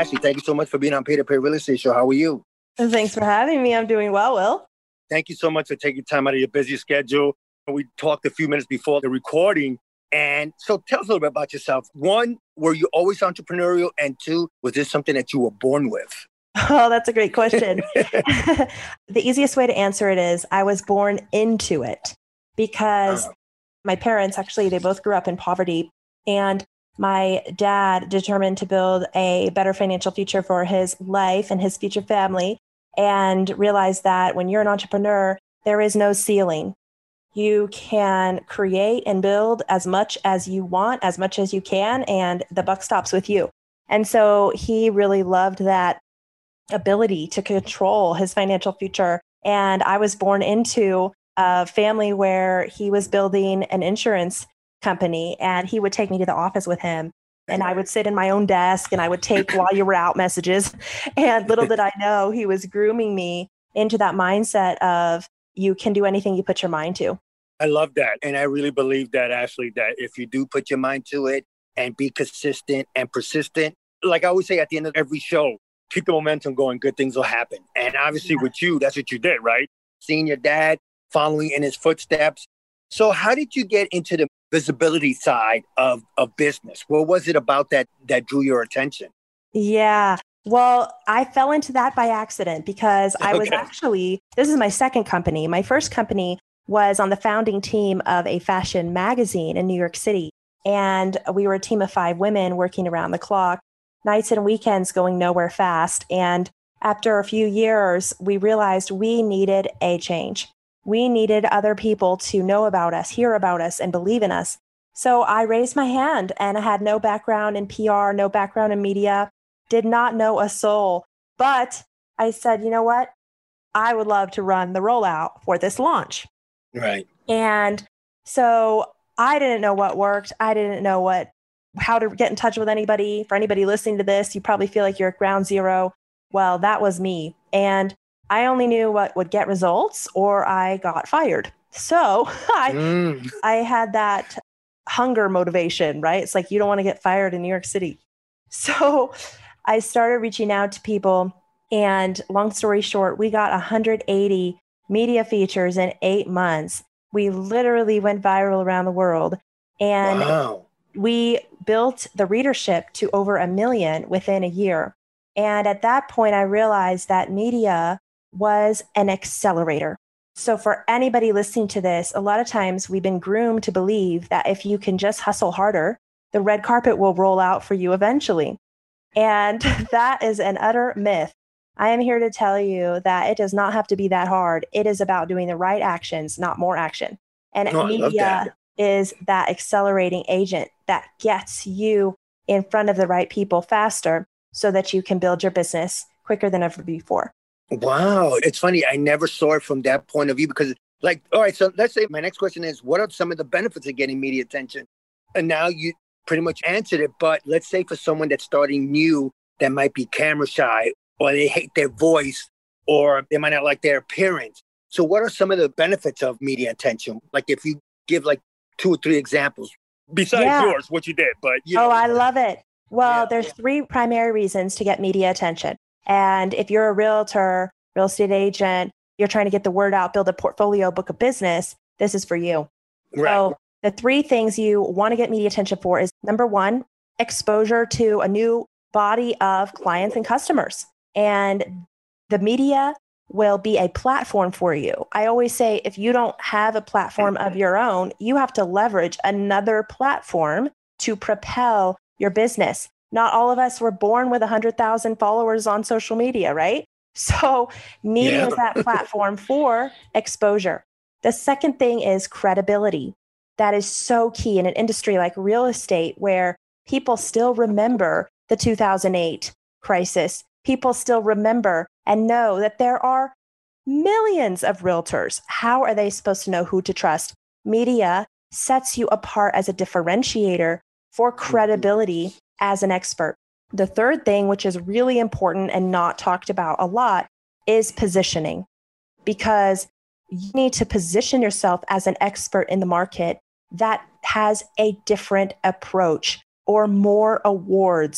Ashley, thank you so much for being on Pay to Pay Real Estate Show. How are you? Thanks for having me. I'm doing well, Will. Thank you so much for taking time out of your busy schedule. We talked a few minutes before the recording. And so tell us a little bit about yourself. One, were you always entrepreneurial? And two, was this something that you were born with? Oh, that's a great question. The easiest way to answer it is I was born into it because my parents, actually, they both grew up in poverty. And my dad determined to build a better financial future for his life and his future family, and realized that when you're an entrepreneur, there is no ceiling. You can create and build as much as you want, as much as you can, and the buck stops with you. And so he really loved that ability to control his financial future. And I was born into a family where he was building an insurance company, and he would take me to the office with him. And I would sit in my own desk and I would take while you were out messages. And little did I know, he was grooming me into that mindset of you can do anything you put your mind to. I love that. And I really believe that, Ashley, that if you do put your mind to it and be consistent and persistent, like I always say at the end of every show, keep the momentum going, good things will happen. And obviously with you, that's what you did, right? Seeing your dad, following in his footsteps. So how did you get into the visibility side of business? What was it about that drew your attention? Yeah. Well, I fell into that by accident because I was actually, this is my second company. My first company was on the founding team of a fashion magazine in New York City. And we were a team of 5 women working around the clock, nights and weekends, going nowhere fast. And after a few years, we realized we needed a change. We needed other people to know about us, hear about us, and believe in us. So I raised my hand, and I had no background in PR, no background in media, did not know a soul. But I said, you know what? I would love to run the rollout for this launch. Right. And so I didn't know what worked. I didn't know how to get in touch with anybody. For anybody listening to this, you probably feel like you're at ground zero. Well, that was me. And I only knew what would get results, or I got fired. So I had that hunger motivation, right? It's like, you don't want to get fired in New York City. So I started reaching out to people, and long story short, we got 180 media features in 8 months. We literally went viral around the world, and we built the readership to over 1 million within a year. And at that point, I realized that media was an accelerator. So for anybody listening to this, a lot of times we've been groomed to believe that if you can just hustle harder, the red carpet will roll out for you eventually. And that is an utter myth. I am here to tell you that it does not have to be that hard. It is about doing the right actions, not more action. And media is that accelerating agent that gets you in front of the right people faster so that you can build your business quicker than ever before. Wow. It's funny. I never saw it from that point of view because, like, all right, so let's say my next question is, what are some of the benefits of getting media attention? And now you pretty much answered it. But let's say for someone that's starting new that might be camera shy, or they hate their voice, or they might not like their appearance. So what are some of the benefits of media attention? Like if you give like 2 or 3 examples besides yours, what you did. But I love it. Well, there's 3 primary reasons to get media attention. And if you're a realtor, real estate agent, you're trying to get the word out, build a portfolio, book a business, this is for you. Right. So the 3 things you want to get media attention for is, number 1, exposure to a new body of clients and customers. And the media will be a platform for you. I always say, if you don't have a platform of your own, you have to leverage another platform to propel your business. Not all of us were born with 100,000 followers on social media, right? So media is that platform for exposure. The second thing is credibility. That is so key in an industry like real estate, where people still remember the 2008 crisis. People still remember and know that there are millions of realtors. How are they supposed to know who to trust? Media sets you apart as a differentiator for credibility as an expert. The third thing, which is really important and not talked about a lot, is positioning, because you need to position yourself as an expert in the market that has a different approach or more awards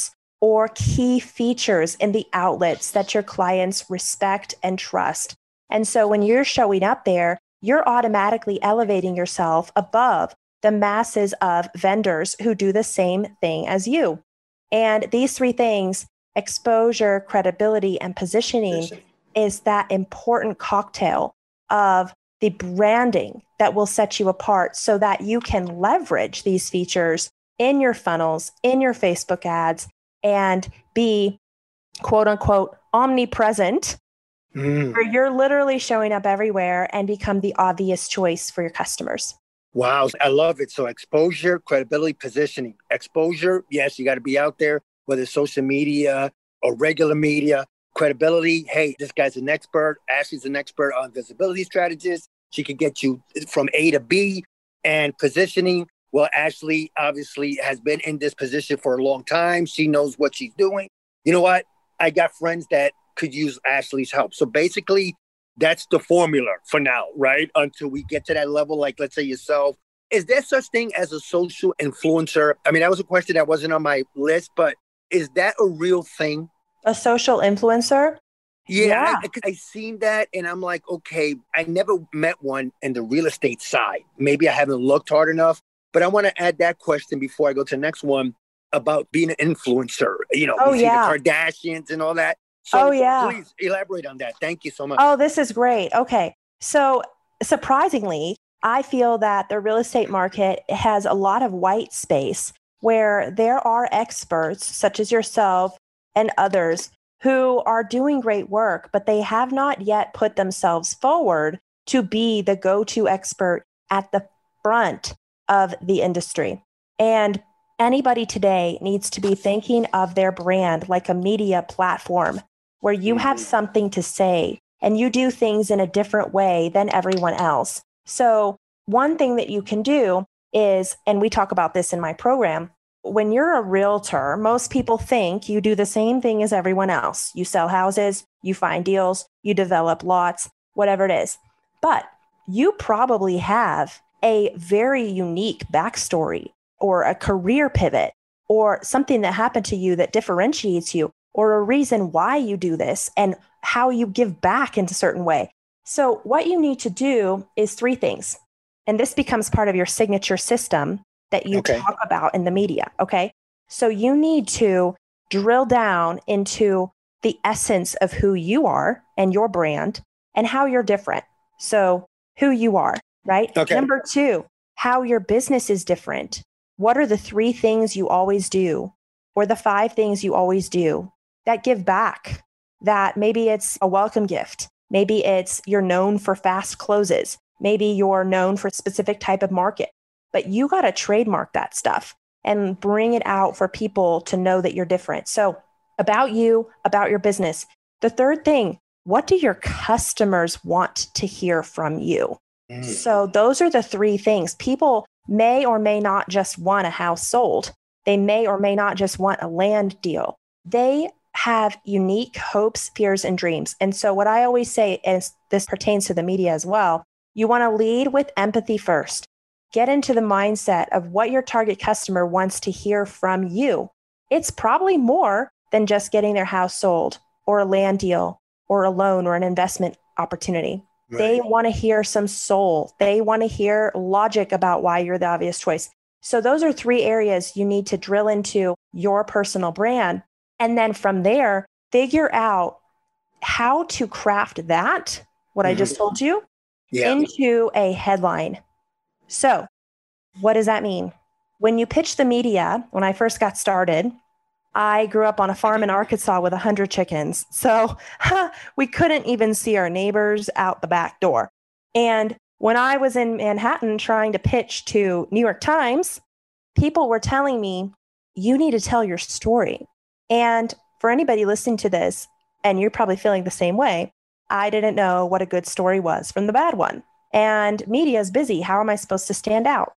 or key features in the outlets that your clients respect and trust. And so when you're showing up there, you're automatically elevating yourself above the masses of vendors who do the same thing as you. And these three things, exposure, credibility, and positioning, is that important cocktail of the branding that will set you apart so that you can leverage these features in your funnels, in your Facebook ads, and be quote unquote omnipresent, where you're literally showing up everywhere and become the obvious choice for your customers. Wow. I love it. So exposure, credibility, positioning. Exposure, yes, you got to be out there, whether it's social media or regular media. Credibility, hey, this guy's an expert. Ashley's an expert on visibility strategies. She can get you from A to B. And positioning, well, Ashley obviously has been in this position for a long time. She knows what she's doing. You know what? I got friends that could use Ashley's help. So basically, that's the formula for now, right? Until we get to that level, like let's say yourself. Is there such thing as a social influencer? I mean, that was a question that wasn't on my list, but is that a real thing? A social influencer? Yeah. I seen that and I'm like, okay, I never met one in the real estate side. Maybe I haven't looked hard enough, but I want to add that question before I go to the next one about being an influencer. You know, we see the Kardashians and all that. So please elaborate on that. Thank you so much. Oh, this is great. Okay. So surprisingly, I feel that the real estate market has a lot of white space where there are experts such as yourself and others who are doing great work, but they have not yet put themselves forward to be the go-to expert at the front of the industry. And anybody today needs to be thinking of their brand like a media platform where you have something to say and you do things in a different way than everyone else. So one thing that you can do is, and we talk about this in my program, when you're a realtor, most people think you do the same thing as everyone else. You sell houses, you find deals, you develop lots, whatever it is. But you probably have a very unique backstory or a career pivot or something that happened to you that differentiates you or a reason why you do this and how you give back in a certain way. So what you need to do is three things. And this becomes part of your signature system that you talk about in the media. Okay. So you need to drill down into the essence of who you are and your brand and how you're different. So who you are, right? Okay. Number two, how your business is different. What are the three things you always do or the five things you always do that give back? That maybe it's a welcome gift. Maybe it's you're known for fast closes. Maybe you're known for a specific type of market, but you got to trademark that stuff and bring it out for people to know that you're different. So about you, about your business. The third thing, what do your customers want to hear from you? So those are the three things. People may or may not just want a house sold. They may or may not just want a land deal. They have unique hopes, fears, and dreams. And so what I always say is this pertains to the media as well. You want to lead with empathy first. Get into the mindset of what your target customer wants to hear from you. It's probably more than just getting their house sold or a land deal or a loan or an investment opportunity. Right. They want to hear some soul. They want to hear logic about why you're the obvious choice. So those are three areas you need to drill into your personal brand. And then from there, figure out how to craft that, what I just told you, into a headline. So what does that mean? When you pitch the media, when I first got started, I grew up on a farm in Arkansas with 100 chickens. So we couldn't even see our neighbors out the back door. And when I was in Manhattan trying to pitch to New York Times, people were telling me, you need to tell your story. And for anybody listening to this, and you're probably feeling the same way, I didn't know what a good story was from the bad one. And media is busy. How am I supposed to stand out?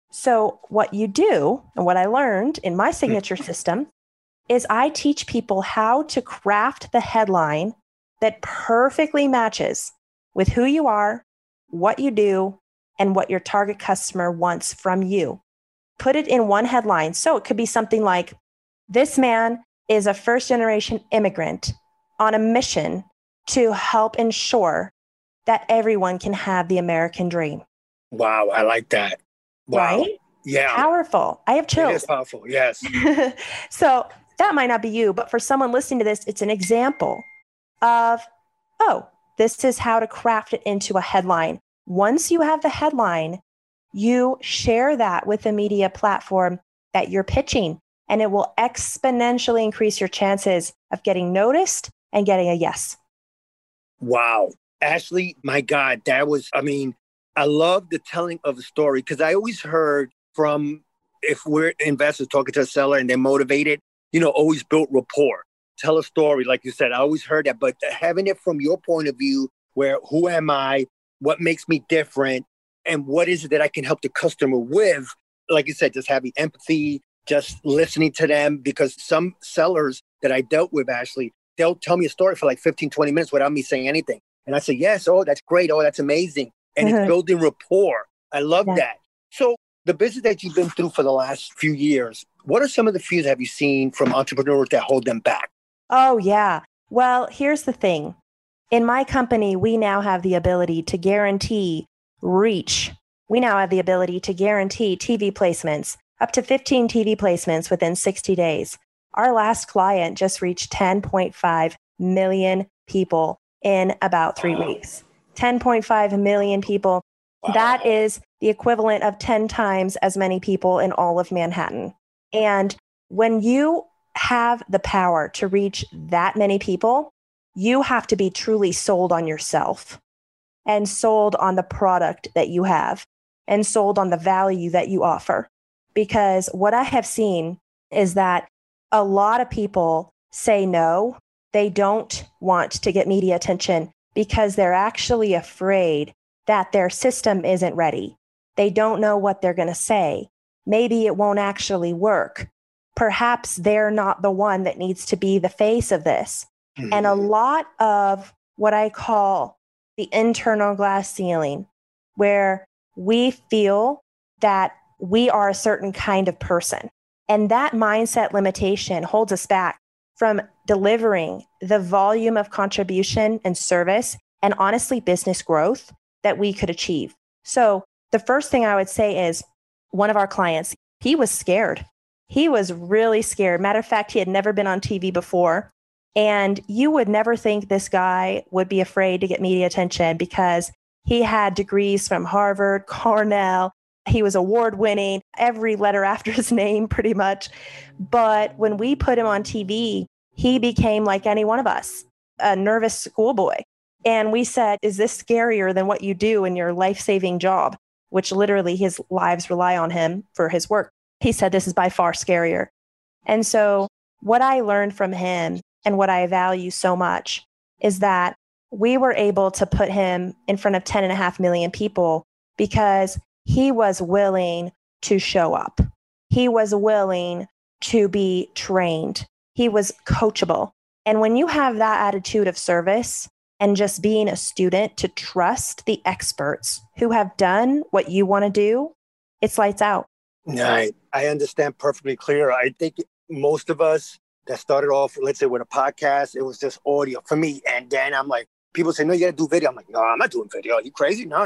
So what you do, and what I learned in my signature system, is I teach people how to craft the headline that perfectly matches with who you are, what you do, and what your target customer wants from you. Put it in one headline. So it could be something like, this man is a first-generation immigrant on a mission to help ensure that everyone can have the American dream. Wow, I like that. Wow. Right? Yeah. Powerful. I have chills. It is powerful, yes. So that might not be you, but for someone listening to this, it's an example of, oh, this is how to craft it into a headline. Once you have the headline, you share that with the media platform that you're pitching, and it will exponentially increase your chances of getting noticed and getting a yes. Wow. Ashley, my God, I love the telling of the story, because I always heard from, if we're investors talking to a seller and they're motivated, always build rapport, tell a story. Like you said, I always heard that, but having it from your point of view, where who am I, what makes me different, and what is it that I can help the customer with? Like you said, just having empathy, just listening to them, because some sellers that I dealt with, Ashley, they'll tell me a story for like 15, 20 minutes without me saying anything. And I say, yes, oh, that's great. Oh, that's amazing. And it's building rapport. I love that. So the business that you've been through for the last few years, what are some of the fears have you seen from entrepreneurs that hold them back? Oh, yeah. Well, here's the thing. In my company, we now have the ability to guarantee reach. We now have the ability to guarantee TV placements, up to 15 TV placements within 60 days. Our last client just reached 10.5 million people in about 3 weeks. 10.5 million people. Wow. That is the equivalent of 10 times as many people in all of Manhattan. And when you have the power to reach that many people, you have to be truly sold on yourself and sold on the product that you have and sold on the value that you offer. Because what I have seen is that a lot of people say no. They don't want to get media attention because they're actually afraid that their system isn't ready. They don't know what they're going to say. Maybe it won't actually work. Perhaps they're not the one that needs to be the face of this. Mm-hmm. And a lot of what I call the internal glass ceiling, where we feel that we are a certain kind of person. And that mindset limitation holds us back from delivering the volume of contribution and service and honestly business growth that we could achieve. So the first thing I would say is, one of our clients, he was scared. He was really scared. Matter of fact, he had never been on TV before. And you would never think this guy would be afraid to get media attention because he had degrees from Harvard, Cornell. He was award-winning, every letter after his name pretty much. But when we put him on TV, he became like any one of us, a nervous schoolboy. And we said, is this scarier than what you do in your life-saving job? Which literally his lives rely on him for his work. He said, this is by far scarier. And so what I learned from him and what I value so much is that we were able to put him in front of 10.5 million people because he was willing to show up. He was willing to be trained. He was coachable. And when you have that attitude of service and just being a student to trust the experts who have done what you want to do, it's lights out. Right. I understand perfectly clear. I think most of us that started off, let's say with a podcast, it was just audio for me. And then I'm like, people say, no, you got to do video. I'm like, no, I'm not doing video. Are you crazy? No.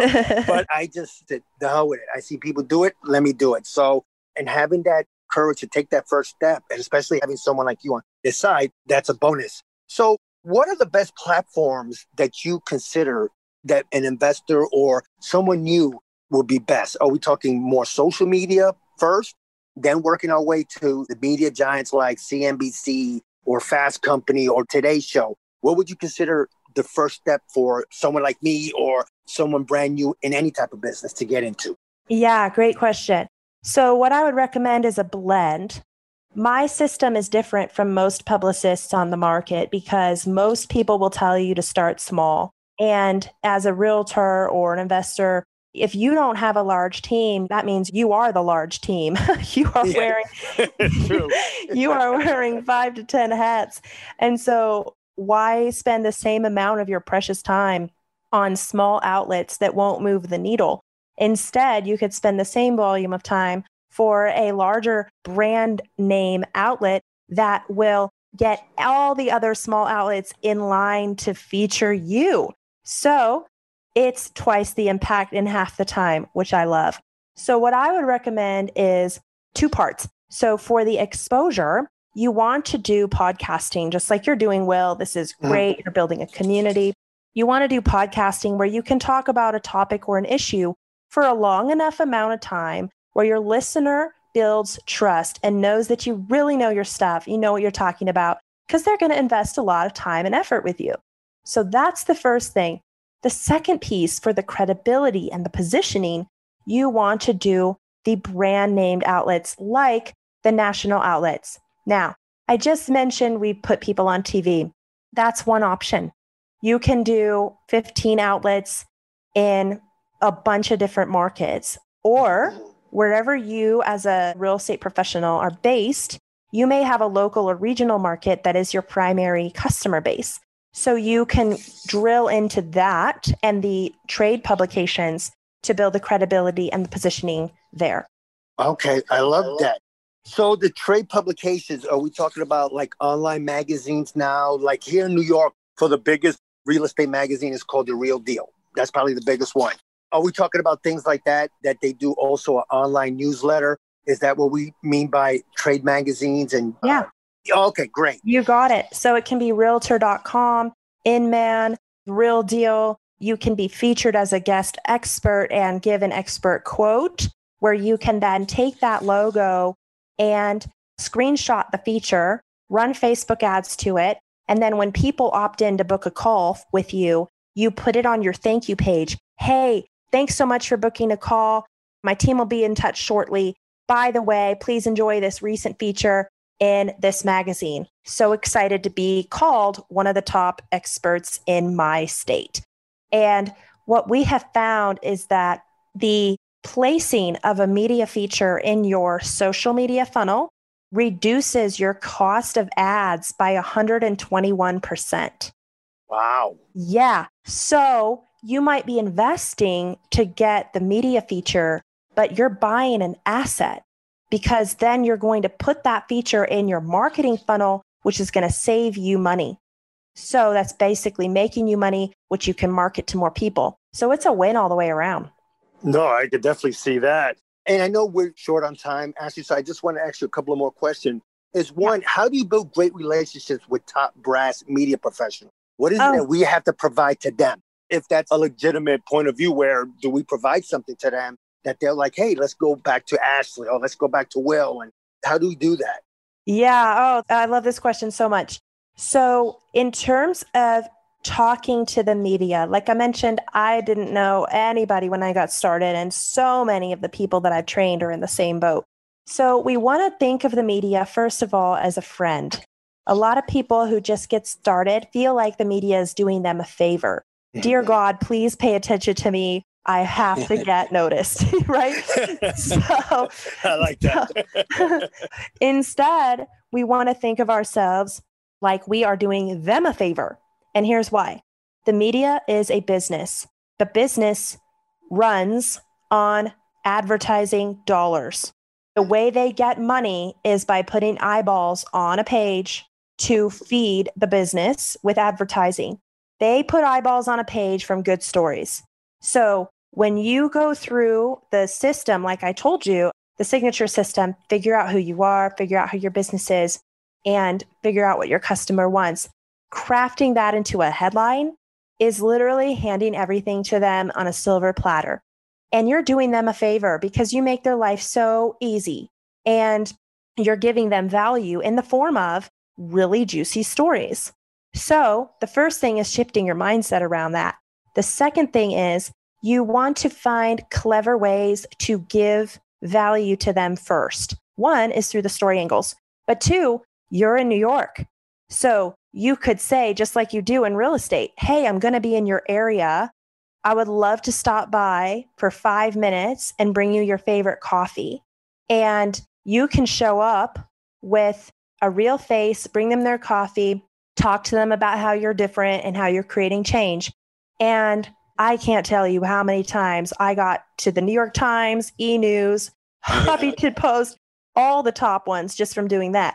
But I just said, the hell with it. I see people do it. Let me do it. So, and having that courage to take that first step, and especially having someone like you on this side, that's a bonus. So what are the best platforms that you consider that an investor or someone new would be best? Are we talking more social media first, then working our way to the media giants like CNBC or Fast Company or Today Show? What would you consider the first step for someone like me or someone brand new in any type of business to get into? Yeah, great question. So what I would recommend is a blend. My system is different from most publicists on the market because most people will tell you to start small. And as a realtor or an investor, if you don't have a large team, that means you are the large team. You are wearing 5 to 10 hats. And so why spend the same amount of your precious time on small outlets that won't move the needle? Instead, you could spend the same volume of time for a larger brand name outlet that will get all the other small outlets in line to feature you. So it's twice the impact in half the time, which I love. So what I would recommend is 2 parts. So for the exposure, you want to do podcasting, just like you're doing, Will. This is great. You're building a community. You want to do podcasting where you can talk about a topic or an issue for a long enough amount of time where your listener builds trust and knows that you really know your stuff. You know what you're talking about because they're going to invest a lot of time and effort with you. So that's the first thing. The second piece for the credibility and the positioning, you want to do the brand named outlets like the national outlets. Now, I just mentioned we put people on TV. That's one option. You can do 15 outlets in a bunch of different markets, or wherever you as a real estate professional are based, you may have a local or regional market that is your primary customer base. So you can drill into that and the trade publications to build the credibility and the positioning there. Okay, I love that. So the trade publications, are we talking about like online magazines now? Like here in New York, for the biggest real estate magazine is called The Real Deal. That's probably the biggest one. Are we talking about things like that they do also an online newsletter? Is that what we mean by trade magazines? And yeah. Okay, great. You got it. So it can be realtor.com, Inman, Real Deal. You can be featured as a guest expert and give an expert quote where you can then take that logo and screenshot the feature, run Facebook ads to it. And then when people opt in to book a call with you, you put it on your thank you page. Hey, thanks so much for booking a call. My team will be in touch shortly. By the way, please enjoy this recent feature in this magazine. So excited to be called one of the top experts in my state. And what we have found is that the placing of a media feature in your social media funnel reduces your cost of ads by 121%. Wow. Yeah. So you might be investing to get the media feature, but you're buying an asset because then you're going to put that feature in your marketing funnel, which is going to save you money. So that's basically making you money, which you can market to more people. So it's a win all the way around. No, I could definitely see that. And I know we're short on time, Ashley, so I just want to ask you a couple of more questions. Is one, how do you build great relationships with top brass media professionals? What is it that we have to provide to them? If that's a legitimate point of view, where do we provide something to them that they're like, hey, let's go back to Ashley or let's go back to Will? And how do we do that? Yeah. Oh, I love this question so much. So in terms of talking to the media, like I mentioned, I didn't know anybody when I got started, and so many of the people that I've trained are in the same boat. So we want to think of the media, first of all, as a friend. A lot of people who just get started feel like the media is doing them a favor. Dear God, please pay attention to me. I have to get noticed, right? So I like that. Instead, we want to think of ourselves like we are doing them a favor. And here's why. The media is a business. The business runs on advertising dollars. The way they get money is by putting eyeballs on a page to feed the business with advertising. They put eyeballs on a page from good stories. So when you go through the system, like I told you, the signature system, figure out who you are, figure out who your business is, and figure out what your customer wants. Crafting that into a headline is literally handing everything to them on a silver platter. And you're doing them a favor because you make their life so easy. And you're giving them value in the form of really juicy stories. So the first thing is shifting your mindset around that. The second thing is you want to find clever ways to give value to them first. One is through the story angles, but two, you're in New York. So you could say, just like you do in real estate, hey, I'm going to be in your area. I would love to stop by for 5 minutes and bring you your favorite coffee. And you can show up with a real face, bring them their coffee, talk to them about how you're different and how you're creating change. And I can't tell you how many times I got to the New York Times, E! News, Huffington Post, all the top ones just from doing that.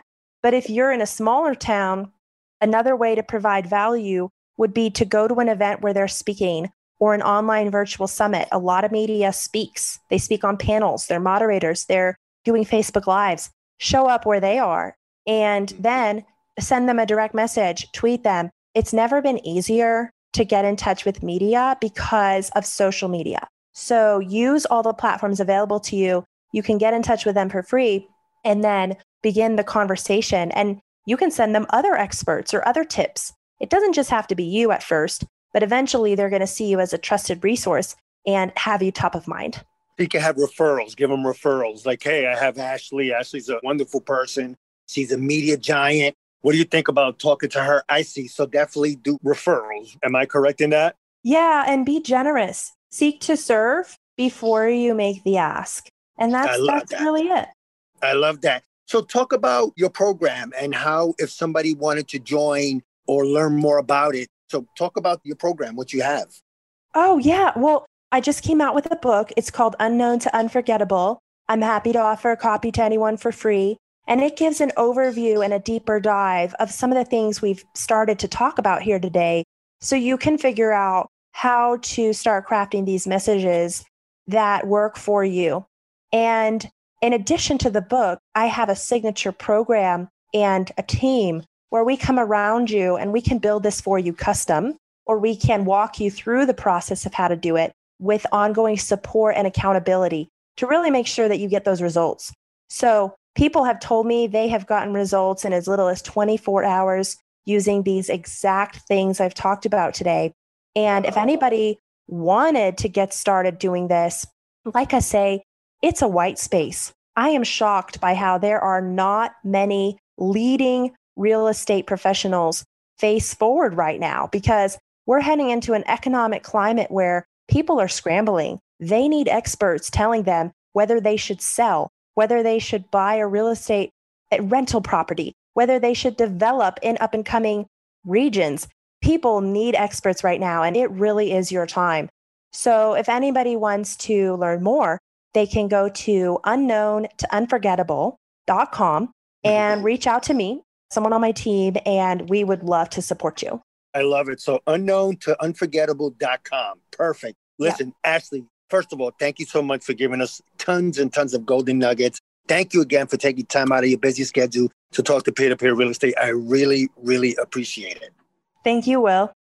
But if you're in a smaller town, another way to provide value would be to go to an event where they're speaking or an online virtual summit. A lot of media speaks. They speak on panels. They're moderators. They're doing Facebook Lives. Show up where they are and then send them a direct message, tweet them. It's never been easier to get in touch with media because of social media. So use all the platforms available to you. You can get in touch with them for free and then begin the conversation. And you can send them other experts or other tips. It doesn't just have to be you at first, but eventually they're going to see you as a trusted resource and have you top of mind. You can have referrals, give them referrals. Like, hey, I have Ashley. Ashley's a wonderful person. She's a media giant. What do you think about talking to her? I see. So definitely do referrals. Am I correct in that? Yeah. And be generous. Seek to serve before you make the ask. And that's really it. I love that. So talk about your program and how if somebody wanted to join or learn more about it. So talk about your program, what you have. Oh, yeah. Well, I just came out with a book. It's called Unknown to Unforgettable. I'm happy to offer a copy to anyone for free. And it gives an overview and a deeper dive of some of the things we've started to talk about here today. So you can figure out how to start crafting these messages that work for you. And in addition to the book, I have a signature program and a team where we come around you and we can build this for you custom, or we can walk you through the process of how to do it with ongoing support and accountability to really make sure that you get those results. So people have told me they have gotten results in as little as 24 hours using these exact things I've talked about today. And if anybody wanted to get started doing this, like I say, it's a white space. I am shocked by how there are not many leading real estate professionals face forward right now because we're heading into an economic climate where people are scrambling. They need experts telling them whether they should sell, whether they should buy a real estate rental property, whether they should develop in up and coming regions. People need experts right now, and it really is your time. So if anybody wants to learn more, they can go to unknowntounforgettable.com and reach out to me, someone on my team, and we would love to support you. I love it. So unknowntounforgettable.com. Perfect. Listen, yeah. Ashley, first of all, thank you so much for giving us tons and tons of golden nuggets. Thank you again for taking time out of your busy schedule to talk to peer-to-peer real estate. I really, really appreciate it. Thank you, Will.